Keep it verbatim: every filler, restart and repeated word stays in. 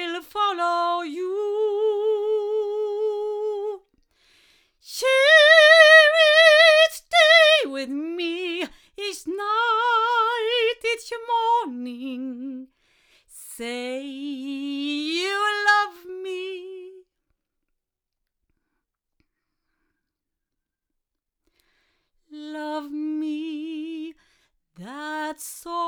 will follow you. She will stay with me each night, each morning. Say you love me. Love me, that's all.